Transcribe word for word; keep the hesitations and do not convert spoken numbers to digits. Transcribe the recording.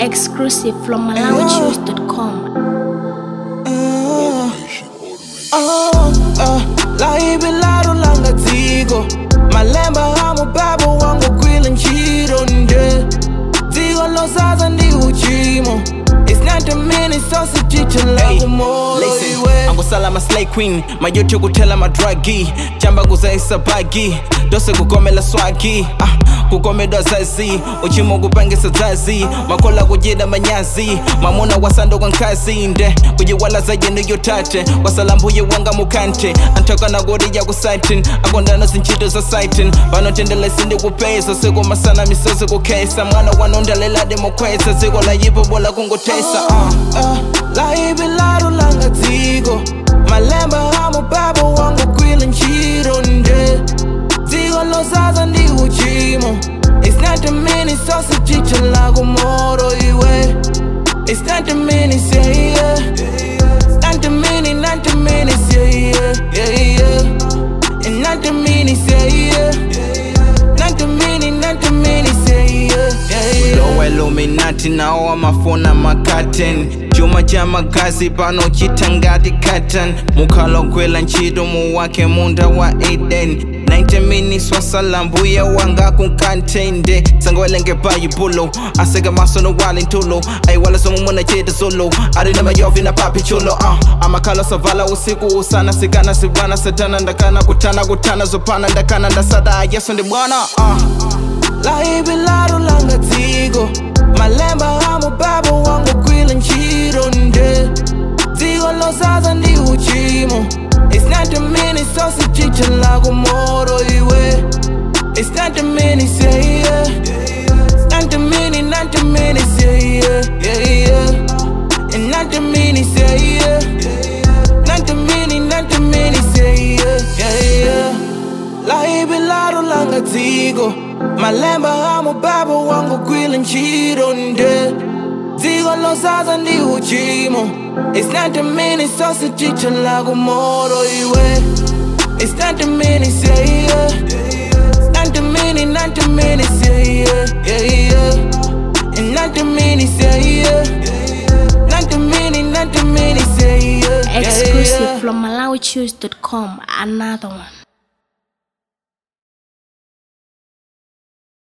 Exclusive from Malawi Choose dot com. La ibilaro langa zigo malemba hamu babo wangu kwila nchiro nje zigo lo saza ndi uchimo. It's not a minute so si chicha lagu moro iwe Ango salama slay queen mayote kutela madragi chamba kuzaisa bagi dose kukomela swagi ah kukome dozazi uchimo kupangisa zazi makola kujida manyazi mamuna wasando kwa nkazi nde kujiwala zaje ndiyo tate wasalambuye wanga mukante antoka na godi ya kusaitin akondana zinchito za saitin bano tendele sindi kupesa siku masana misozi kukesa mwana wanondalela demokwesa zigo la yipo bola kungotesa uh. uh, la ibilaro langa zigo malemba hamu babo wangu kwila nchiro nje zigo lo saza ndi uchimo. It's not a minute so si chicha lagu moro iwe. It's not a minute say yeah. Not a minute, not a minute say yeah, yeah, yeah. And not a minute say yeah. Not a minute, not a minute say yeah, yeah, yeah. Lowe Illuminati nao amafona makaten Juma jama kazi pano chitangati katan Mukalo kwela nchido muwake munda wa Eden ninety minutes wasalambuya wanga kunkantende Sangwelenge bayi bulo Asega masono wali ntulo Ay wala somu muna chede solo Arina mayovi na papi chulo uh. Amakalo savala usiku usana Sigana sivana satana ndakana kutana kutana Zopana ndakana ndasada yeso ndi mwana uh. La ibilaro langa zigo malemba hamu babo wangu kwila nchiro nje zigo lo saza ndi uchimo. It's not a minute so si chicha lagu moro iwe. It's not a minute say yeah. Not a minute, not a minute say yeah, yeah, yeah. And not a minute say yeah. Not a minute, not a minute say yeah, yeah, yeah. La ibilaro langa zigo malemba hamu babo wangu kwila nchiro nje zigo lo saza ndi uchimo. It's not a minute so si chicha lagu moro iwe. It's not a minute say yeah. Not a minute, not a minute say yeah, yeah, yeah. And not a minute say yeah. Not a minute, not a minute say yeah, yeah, yeah. Exclusive from Malawi Choose dot com. Another one.